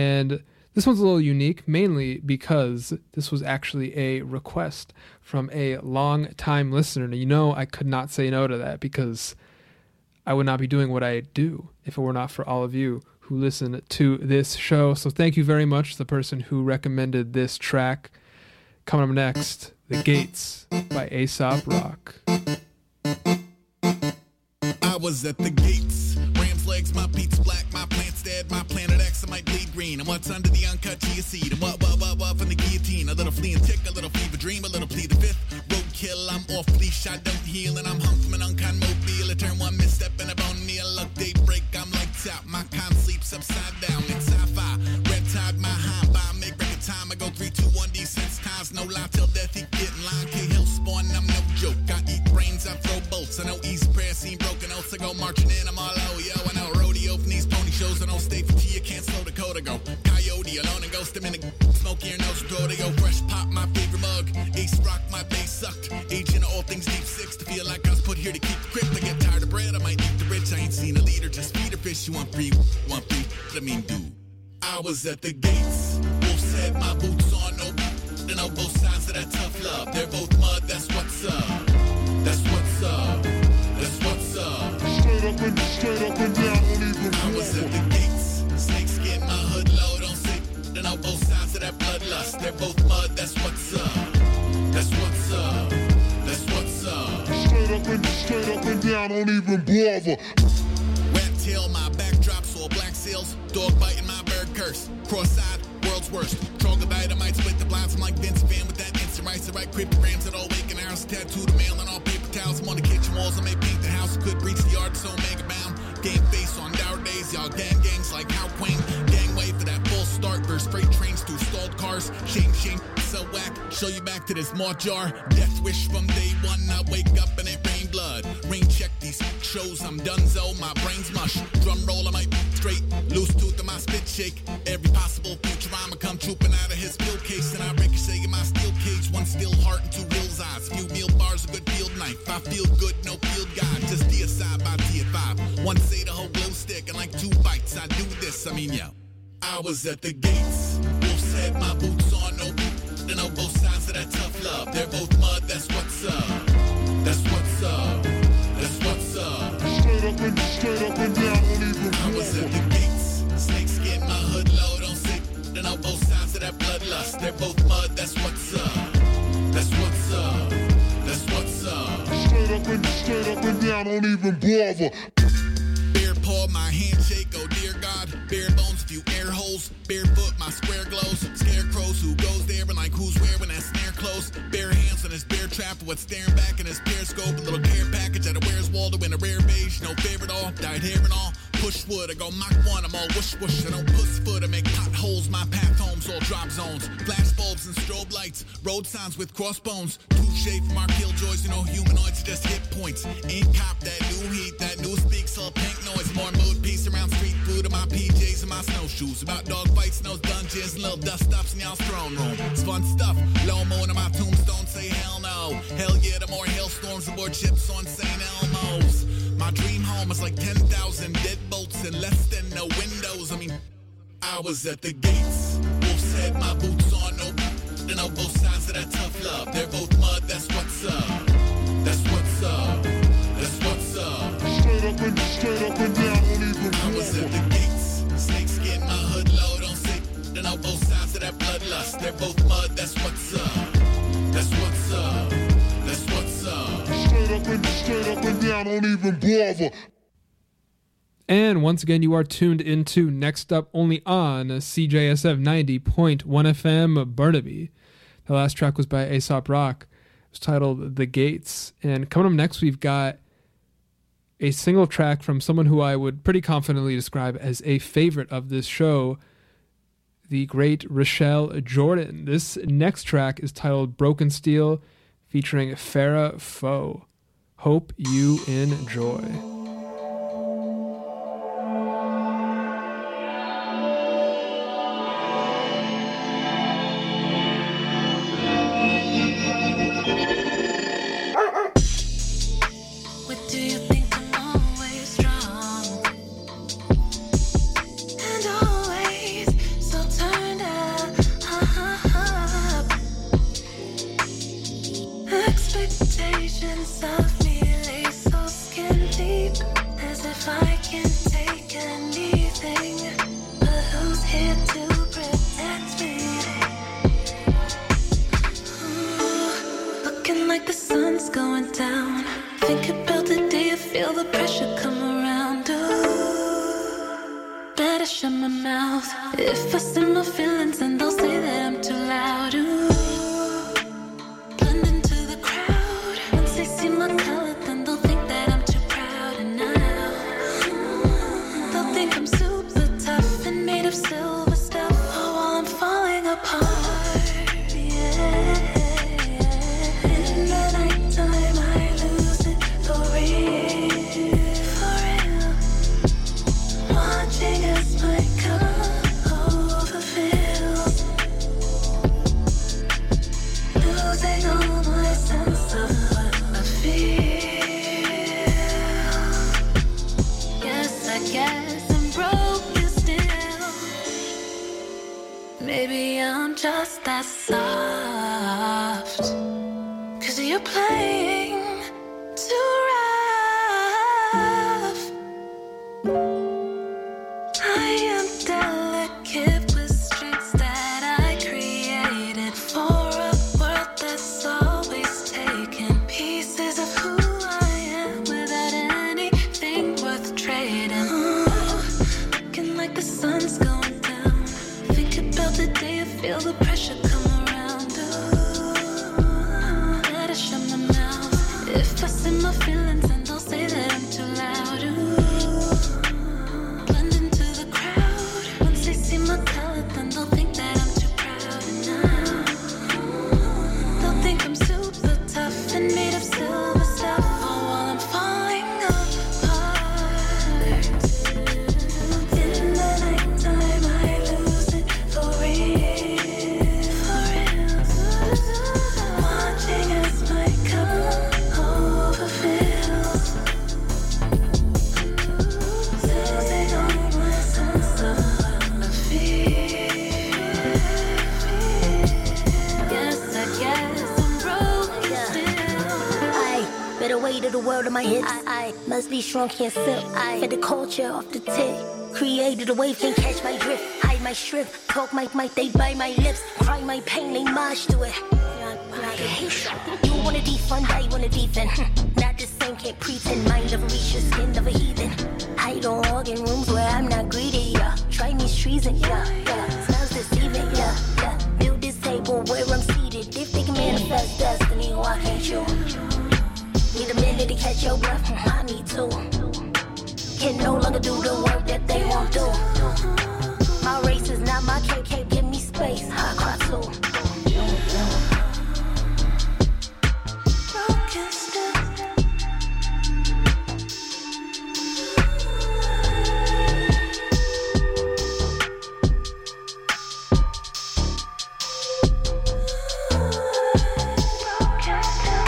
And this one's a little unique, mainly because this was actually a request from a long-time listener. And you know I could not say no to that, because I would not be doing what I do if it were not for all of you who listen to this show. So thank you very much to the person who recommended this track. Coming up next, The Gates by Aesop Rock. I was at the gates, ram's legs, my beats black, my plant's dead, my planet X, I might bleed green. And what's under the uncut chia seed? And what from the guillotine? A little flea and tick, a little fever dream, a little plead the fifth. Roadkill, I'm off leash, I don't heal, and I'm hung from an unkind mobile. I turn one misstep and a bone meal. Look, daybreak, I'm like top, my con sleeps upside down. It's sci-fi, red tide, my high by make record time. I go 3, 2, 1, D6 times, no lie till death, he get in line. K-Hill spawn, I'm no joke. I eat brains, I throw bolts. I know easy prayer, seen broken oaths. I go marching in, I'm all out, yo. I know rodeo from these pony shows. I don't stay for tea, you can't slow the code. I go coyote, alone and ghost. I'm in the smoke here, nose throat. They go fresh pop, my favorite mug. Ace rock, my bass sucked. Agent of all things deep six. To feel like I was put here to keep the crypt. I get tired of bread, I might eat the rich. I ain't seen a leader, just feed a fish. You want free, what I mean, dude. I was at the gates, wolf's head, my boots on, no. Then on both sides of that tough love. They're both mud, that's what's up. That's what's up. That's what's up. Straight up and down, don't even I was at the gates, snake skin, my hood low, don't sit. Then on both sides of that bloodlust. They're both mud, that's what's up. That's what's up. That's what's up. Straight up and down, don't even bother. Rat tail, my backdrops, all black sails. Dog biting my bird curse. Cross-eyed, world's worst. Troglodyte, I might split the blinds. I'm like Vince Van with that instant rice. I write cryptograms at all waking hours. Tattoo the mail on all paper towels. I'm on the kitchen walls. I may paint the house. Could reach the yard, so mega bound. Game face on dour days. Y'all gangs like How Queen. Gangway for that full start. Verse freight trains through stalled cars. Shame, so whack. Show you back to this moth jar. Death wish from day one. I wake up and it rain blood. Rain check these shows. I'm donezo. My brain's mush. Drum roll, I might straight. Loose tooth in my spit shake. Every possible future I'ma come trooping out of his pill case. And I ricochet in my steel cage. One still heart and 2 hills eyes. Few meal bars, a good field knife. I feel good, no field guide. Just deicide by D5. One say the whole glow stick and like 2 bites. I do this, I mean, yo. I was at the gates. Wolf's head, my boots on, no. Then on both sides of that tough love. They're both mud, that's what's up. That's what's up. That's what's up. Straight up and down, don't even I was at the gates. Snake skin, my hood low, don't sit. Then on both sides of that bloodlust. They're both mud, that's what's up. That's what's up. That's what's up. Straight up and down, don't even bother. Bare paw, my handshake, oh dear God. Bare bones, few air holes. Barefoot, my square glows. Scarecrows, who goes there and like who's wearing that snare close. Bare hands on his bear trap, what's staring back in his periscope. A little care package at a Where's Waldo in a rare beige. No favorite all, dyed hair and all. Push wood, I go Mach 1, I'm all whoosh whoosh. I don't puss foot, I make potholes. My path homes, all drop zones. Flash bulbs and strobe lights. Road signs with crossbones. Touche from our killjoys, you know humanoids are just hit points. Ain't cop that new heat, that new speaks all pink noise. More mood peace around street food and my PJs and my snowshoes. About dog fights and those dungeons and little dust ups in y'all's throne room. It's fun stuff. Low moon on my tombstone, say hell no. Hell yeah, the more hailstorms, the more chips on St. Elmo's. My dream home is like 10,000 deadbolts and less than no windows. I mean, I was at the gates. Wolf's head, my boots on, no. Then on both sides of that tough love. They're both mud, that's what's up. That's what's up. That's what's up. Straight up and down, don't even I was at the gates. Snake skin, my hood low, don't sit. Then on both sides of that bloodlust. They're both mud, that's what's up. That's what's up. That's what's up. Straight up and down, don't even bother. And once again, you are tuned into Next Up only on CJSF 90.1 FM Burnaby. The last track was by Aesop Rock. It was titled The Gates. And coming up next, we've got a single track from someone who I would pretty confidently describe as a favorite of this show, the great Rochelle Jordan. This next track is titled Broken Steel, featuring Farrah Foe. Hope you enjoy. So here to protect me. Ooh, looking like the sun's going down. Think about the day I feel the pressure come around. Ooh, better shut my mouth. If I say my feelings, then they'll say that I'm too loud. Ooh, blend into the crowd. Once they see my color, then they'll think that I'm too proud. And now they'll think I'm super tough and made of silver stuff. Oh, while I'm falling apart. Yeah. In the nighttime, I lose it for real, for real. Watching as my cup overfills, losing all my sense of what I feel. Yes, I guess I'm broken still. Maybe I'm just that soft, 'cause you're playing too rough. I am delicate with strings that I created for a world that's always taking pieces of who I am without anything worth trading. Looking like the sun's going down. Think about the day I feel the pressure come around. Ooh, better shut my mouth. If I say my feelings, then they'll say that I'm too loud. Ooh, blend into the crowd. Once they see my color, then they'll think that I'm too proud. And now they'll think I'm super tough and made of silver stuff. Oh, while I'm falling apart. In the nighttime, I lose it for real, for real. Watching as my cup overfills, losing all my sense of what I feel. Yes, I guess I'm broken still. I better way to the world of my hits. I must be strong, can't sip. I fed the culture off the tip. Created a wave, can't catch my drift. Hide my shrift, talk my mic, they bite my lips. Cry my pain, they march to it. You wanna defund, I wanna defend. Not the same, can't pretend. Mind never reach the skin of a heathen. I don't walk in rooms where I'm not greedy, yeah. Try me treason, yeah. Smells deceiving, yeah. Build this table where I'm seated. If they can manifest destiny, why can't you? Need a minute to catch your breath, I need to. Can no longer do the work that they won't do. My race is not my cake, can't give me space. I cry too. Broken still. Broken still.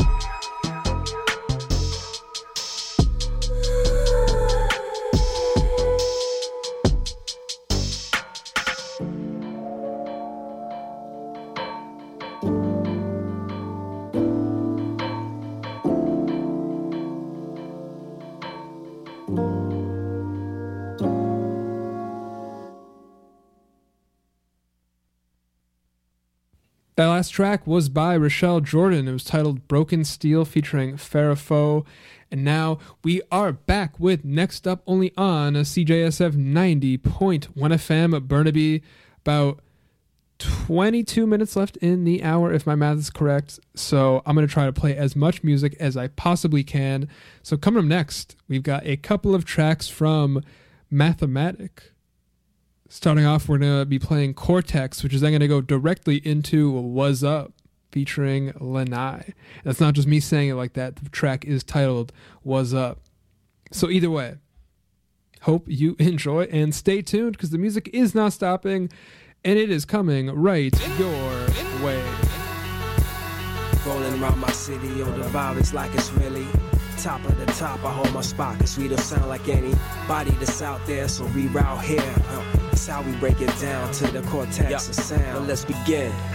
That last track was by Rochelle Jordan. It was titled Broken Steel featuring Farrah Foe. And now we are back with Next Up only on CJSF 90.1 FM Burnaby. About 22 minutes left in the hour, if my math is correct. So I'm going to try to play as much music as I possibly can. So coming up next, we've got a couple of tracks from Mathematic. Starting off, we're going to be playing Cortex, which is then going to go directly into Was Up, featuring Lanai. That's not just me saying it like that. The track is titled Was Up. So either way, hope you enjoy and stay tuned because the music is not stopping and it is coming right your way. Rolling around my city, on the vibe, it's like it's really top of the top. I hold my spot cause we don't sound like anybody that's out there, so reroute here. That's how we break it down to the cortex of sound. Now let's begin.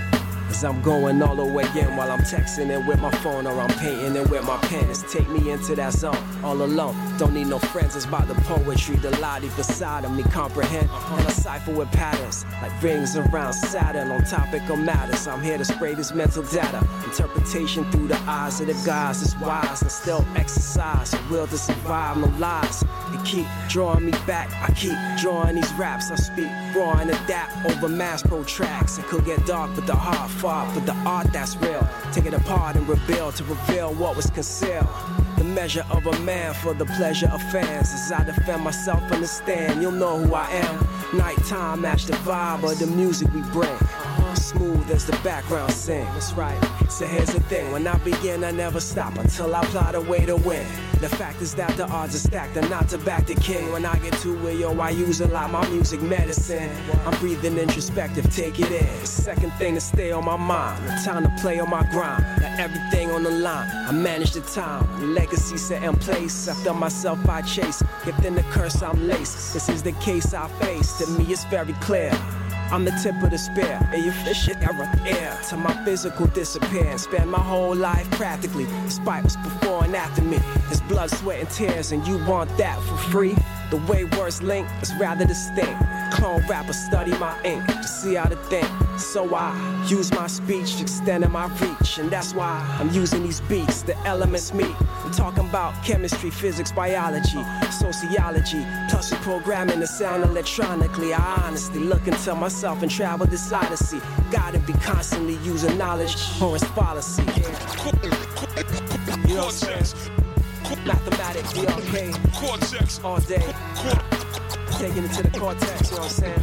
As I'm going all the way in while I'm texting it with my phone or I'm painting it with my pen. It's take me into that zone, all alone. Don't need no friends, it's about the poetry, the lottie beside of me comprehend. And I cipher with patterns, like rings around Saturn on topic of matters. I'm here to spray this mental data. Interpretation through the eyes of the guys is wise and still exercise. A will to survive, no lies. They keep drawing me back, I keep drawing these raps. I speak raw and adapt over mass pro tracks. It could get dark, but the heart fought for the art that's real. Take it apart and rebuild to reveal what was concealed. The measure of a man for the pleasure of fans. As I defend myself in the stand, you'll know who I am. Nighttime match the vibe of the music we bring. Smooth as the background sing. That's right. So here's the thing, when I begin I never stop until I plot a way to win. The fact is that the odds are stacked and not to back the king. When I get to it, yo, I use a lot my music medicine. I'm breathing introspective, take it in. The second thing to stay on my mind, the time to play on my grind. Got everything on the line, I manage the time. Legacy set in place, after myself I chase. Gift in the curse I'm laced, this is the case I face. To me it's very clear, I'm the tip of the spear, and you fish it air till my physical disappear. Spend my whole life practically, despite what's before and after me. It's blood, sweat, and tears, and you want that for free? The way words link is rather distinct. Clone rappers study my ink to see how to think. So I use my speech, extending my reach, and that's why I'm using these beats. The elements meet. I'm talking about chemistry, physics, biology, sociology, plus the programming the sound electronically. I honestly look into myself and travel this odyssey. Gotta be constantly using knowledge or its fallacy. You know what I'm saying? Mathematically okay. Cortex all day. Taking it to the cortex, you know what I'm saying?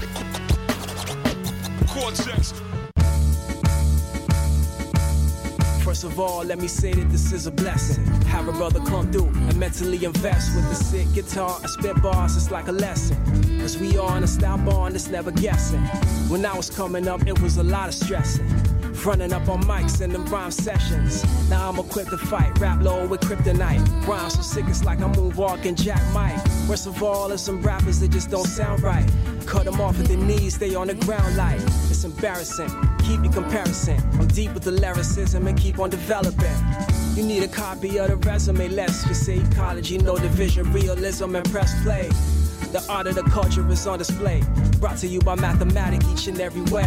Cortex. First of all, let me say that this is a blessing. Have a brother come through and mentally invest with the sick guitar. I spit bars, it's like a lesson. Cause we are on a style bond, it's never guessing. When I was coming up, it was a lot of stressing. Running up on mics in them rhyme sessions. Now I'm equipped to fight, rap low with kryptonite. Rhymes so sick it's like I'm moonwalking Jack Mike. Worst of all, there's some rappers that just don't sound right. Cut them off at the knees, stay on the ground like it's embarrassing. Keep your comparison. I'm deep with the lyricism and keep on developing. You need a copy of the resume, let's just say ecology, no division, realism and press play. The art of the culture is on display. Brought to you by mathematics each and every way.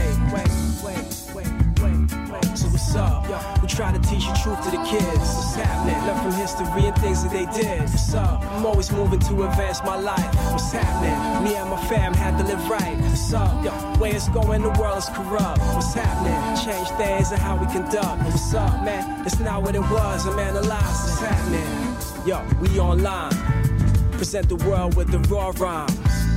So what's up? Yo, we try to teach the truth to the kids. What's happening? Learn from history and things that they did. What's up? I'm always moving to advance my life. What's happening? Me and my fam had to live right. What's up? Yo, way it's going, the world is corrupt. What's happening? Change things and how we conduct. What's up, man? It's not what it was. I'm analyzed. What's happening? Yo, we online. Present the world with the raw rhymes.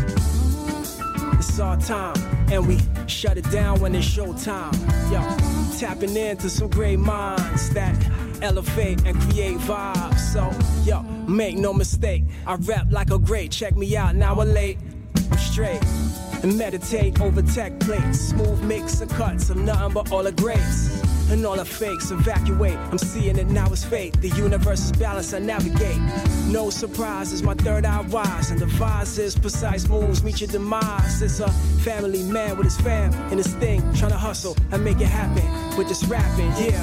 It's our time, and we shut it down when it's showtime. Yo, tapping into some great minds that elevate and create vibes. So, yo, make no mistake, I rap like a great. Check me out, now I'm late, I'm straight. And meditate over tech plates. Smooth mix of cuts of nothing but all the greats. And all the fakes evacuate. I'm seeing it now, it's fate. The universe is balanced, I navigate. No surprises, my third eye wise. And devises precise moves meet your demise. It's a family man with his fam and his thing. Trying to hustle and make it happen with this rapping, yeah.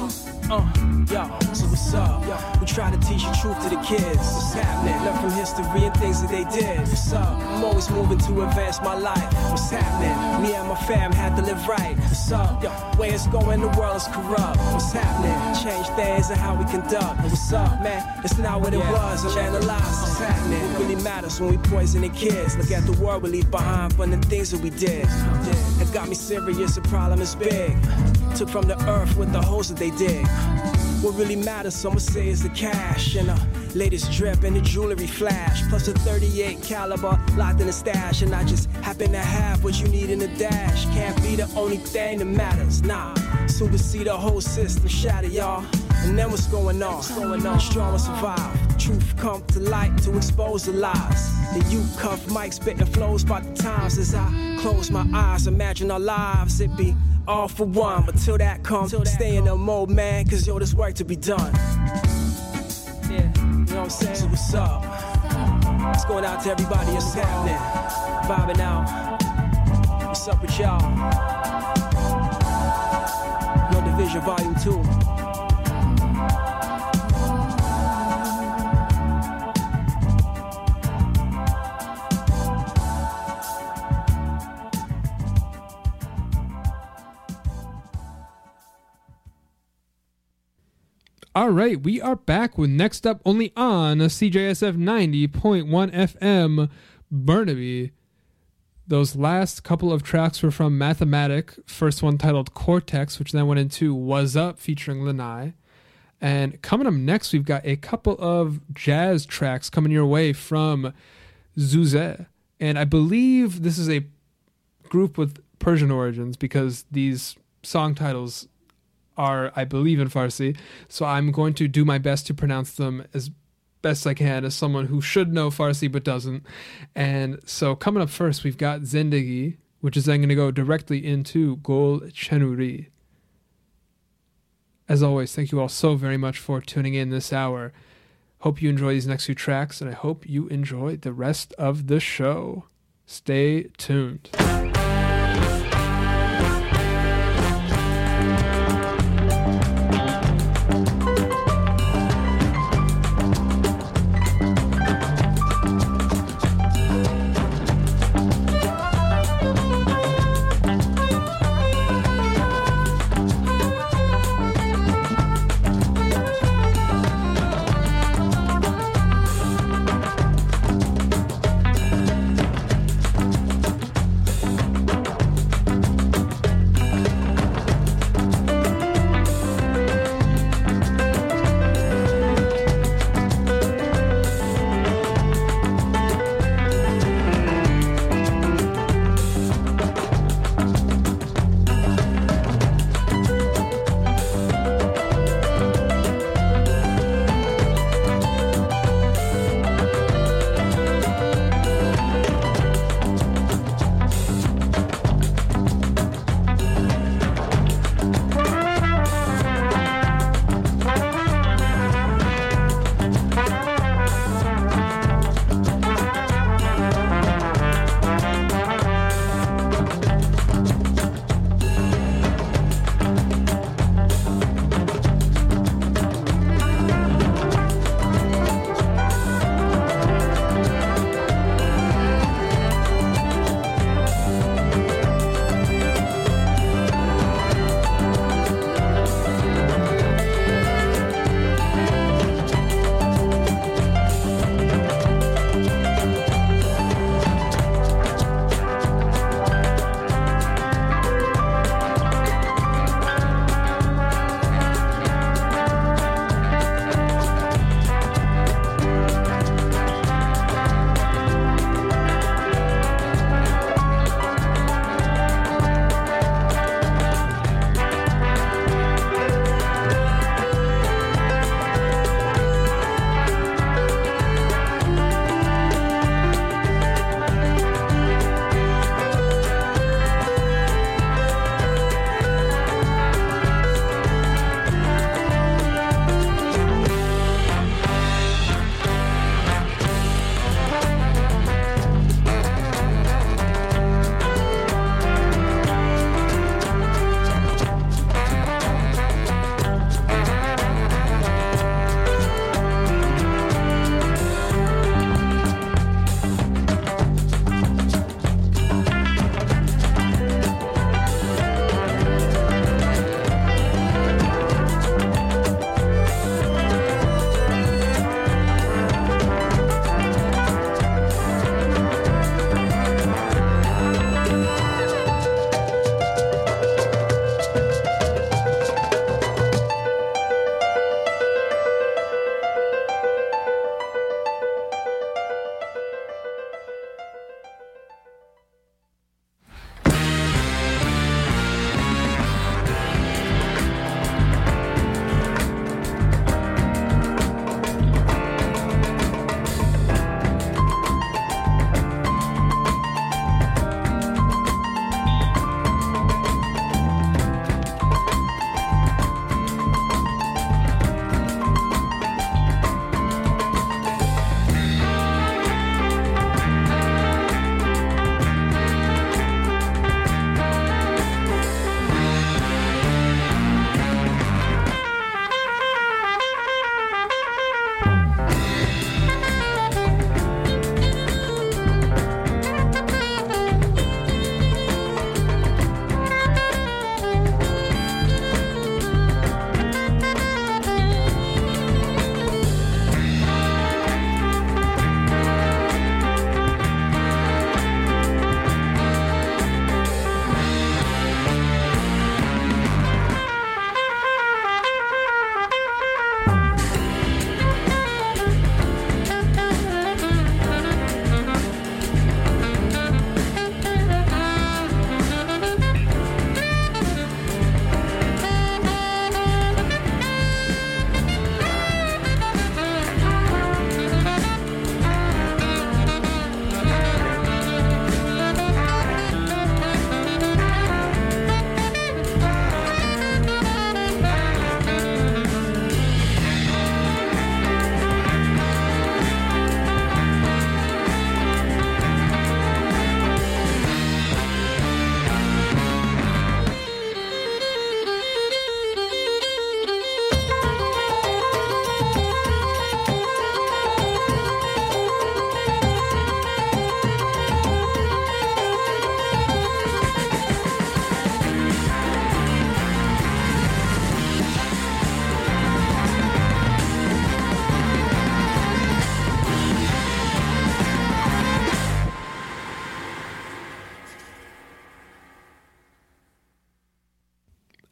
Yo, so what's up? Yo, we try to teach the truth to the kids. What's happening? Learn from history and things that they did. What's up? I'm always moving to advance my life. What's happening? Me and my fam had to live right. What's up? Yo, way it's going, the world is corrupt. What's happening? Change things and how we conduct. What's up, man? It's not what it was. I'm analyzed. What's happening? What really matters when we poisoning kids. Look at the world we leave behind from the things that we did. It got me serious, the problem is big. Took from the earth with the holes that they dig. What really matters, some would say, is the cash and the latest drip and the jewelry flash, plus a 38 caliber locked in a stash. And I just happen to have what you need in the dash. Can't be the only thing that matters, nah. Soon to see the whole system shatter, y'all. And then what's going on? Strong will survive. Truth come to light to expose the lies. And you cuff mic spitting flows by the times. As I close my eyes, imagine our lives, it be all for one, but till that comes, stay in the mode, man, cause yo, there's work to be done. Yeah, you know what I'm saying? So what's up? It's going out to everybody, it's happening. Vibing out. What's up with y'all? Vision Volume 2. All right, we are back with Next Up only on CJSF 90.1 FM Burnaby. Those last couple of tracks were from Mathematic, first one titled Cortex, which then went into Was Up featuring Lanai. And coming up next, we've got a couple of jazz tracks coming your way from Zuzeh. And I believe this is a group with Persian origins because these song titles are, I believe, in Farsi. So I'm going to do my best to pronounce them as best I can as someone who should know Farsi but doesn't. And so coming up first, we've got Zindagi, which is then going to go directly into Gol Chenuri. As always, thank you all so very much for tuning in this hour. Hope you enjoy these next few tracks, and I hope you enjoy the rest of the show. Stay tuned.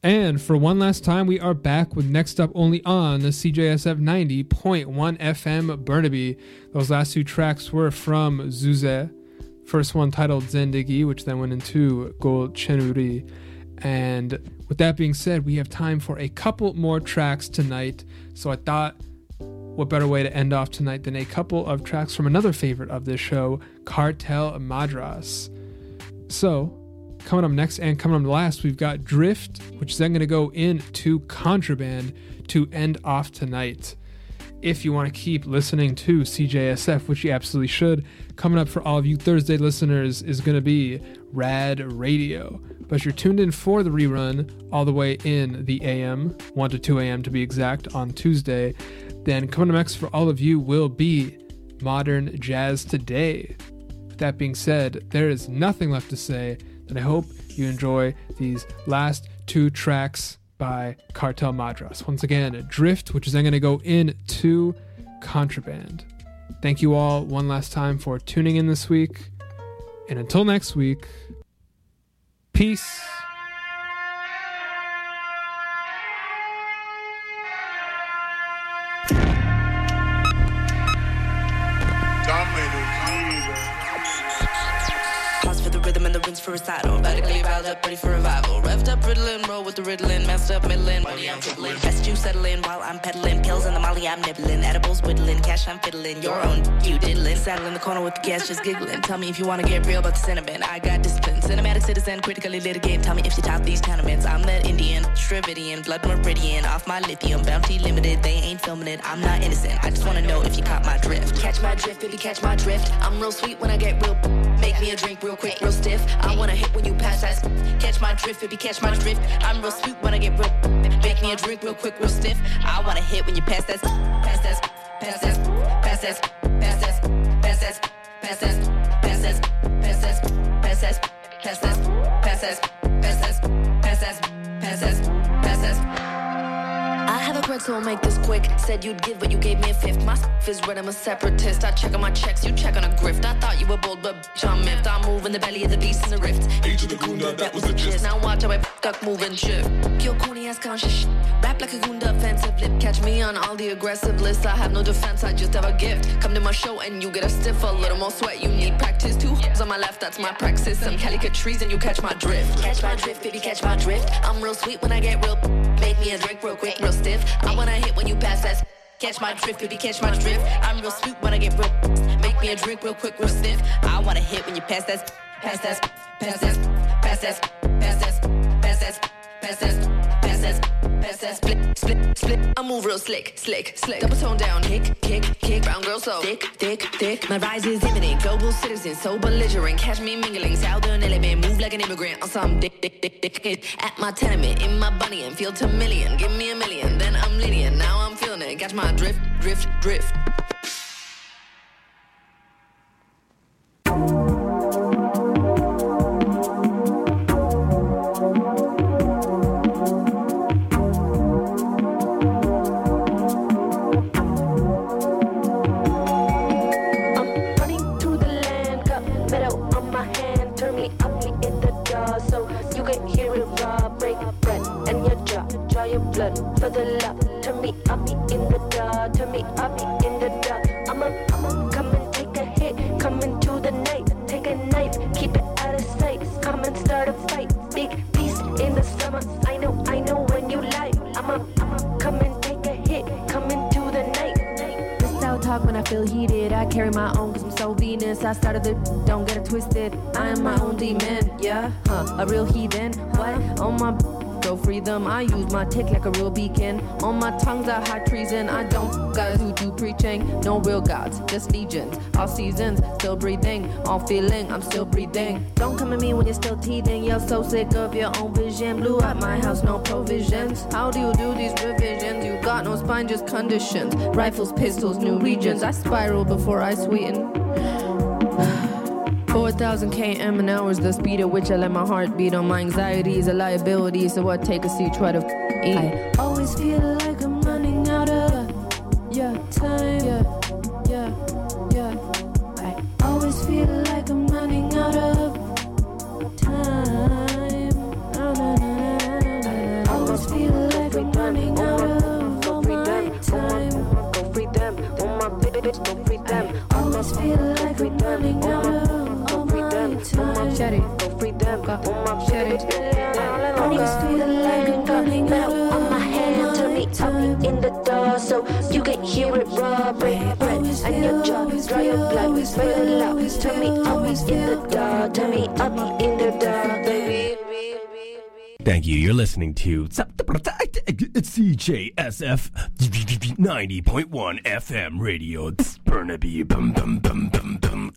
And for one last time, we are back with Next Up only on the CJSF 90.1 FM Burnaby. Those last two tracks were from Zuze. First one titled Zendegi, which then went into Gold Chenuri. And with that being said, we have time for a couple more tracks tonight. So I thought, what better way to end off tonight than a couple of tracks from another favorite of this show, Cartel Madras. So, coming up next and coming up last, we've got Drift, which is then going to go into Contraband to end off tonight. If you want to keep listening to CJSF, which you absolutely should, coming up for all of you Thursday listeners is going to be Rad Radio. But if you're tuned in for the rerun all the way in the AM, 1 to 2 a.m. to be exact, on Tuesday, then coming up next for all of you will be Modern Jazz Today. With that being said, there is nothing left to say, and I hope you enjoy these last two tracks by Cartel Madras. Once again, Drift, which is then going to go into Contraband. Thank you all one last time for tuning in this week. And until next week, peace. For recital, radically riled up, ready for revival. Revved up, riddling, roll with the riddling, messed up, middling. Money I'm dribbling, best you settling while I'm peddling. Pills in the molly I'm nibbling, edibles whittling, cash I'm fiddling. Your own, you diddling. Saddle in the corner with the gas, just giggling. Tell me if you wanna get real about the sentiment. I got discipline, cinematic citizen, critically litigate. Tell me if you top these tenements. I'm that Indian, Shrividian, blood meridian, off my lithium, bounty limited. They ain't filming it, I'm not innocent. I just wanna know if you caught my drift. Catch my drift, baby, catch my drift. I'm real sweet when I get real. Make me a drink real quick, real stiff. I wanna hit when you pass that. Catch my drift, baby, catch my drift. I'm real sweet when I get real. Make me a drink real quick, real stiff. I wanna hit when you pass that. Pass that, pass that, pass that, pass that, pass that, pass that, pass that, pass that, pass that, pass that, pass that, pass that, pass that, pass that, pass that. I have a pretzel, make this quick. Said you'd give, but you gave me a fifth. My stuff is red, I'm a separatist. I check on my checks, you check on a grift. I thought you were bold, but bitch, I'm miffed. I move in the belly of the beast in the rift. Age of the Gunda, that was the gist. Now watch how I duck, move and shift. Pure corny ass conscious shit. Rap like a Gunda, offensive lip. Catch me on all the aggressive lists. I have no defense, I just have a gift. Come to my show and you get a stiff, a little more sweat. You need practice. 2 hoes on my left, that's my praxis. Some calicut trees and you catch my drift. Catch my drift, baby, catch my drift. I'm real sweet when I get real. Make me a drink real quick, real stiff. I wanna hit when you pass that. Catch my drift, baby, catch my drift. I'm real sweet when I get real. Make me a drink real quick, real stiff. I wanna hit when you pass that. Pass that, pass that, pass that, pass that, pass that, pass that, pass that, pass that. Split, split, split. I move real slick, slick, slick. Double tone down, kick, kick, kick. Brown girl so thick, thick, thick. My rise is imminent. Global citizen, so belligerent. Catch me mingling, southern element. Move like an immigrant on some dick, dick, dick, dick. At my tenement, in my bunny and feel to million. Give me a million, then I'm Lydian. Now I'm feeling it. Catch my drift, drift, drift. For the love, turn me up in the dark, turn me up in the dark. I'ma come and take a hit, come into the night, take a knife, keep it out of sight, come and start a fight. Big beast in the summer, I know when you lie. I'ma come and take a hit, come into the night. This out talk when I feel heated, I carry my own cause I'm so Venus. I started the, don't get it twisted, I am my own demon, yeah, a real heathen, what, on my go free them. I use my tick like a real beacon. On my tongues I hide treason. I don't guys who do preaching. No real gods, just legions. All seasons, still breathing. All feeling, I'm still breathing. Don't come at me when you're still teething. You're so sick of your own vision. Blew at my house, no provisions. How do you do these revisions? You got no spine, just conditions. Rifles, pistols, new regions. I spiral before I sweeten. 4,000 km an hour is the speed at which I let my heart beat. On my anxiety is a liability, so I take a seat, try to eat. I always feel like I'm running out of time. I always feel like I'm running out of time. I feel the light burning out on my hand. Turn me up in the dark so you can hear it raw. Break bread and your jaw, dry your blood, feel it loud. Turn me up in the dark, turn me up in the dark, baby. Thank you. You're listening to CJSF 90.1 FM radio. Burnaby. Bum, bum, bum, bum, bum.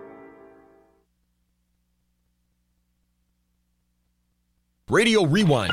Radio Rewind.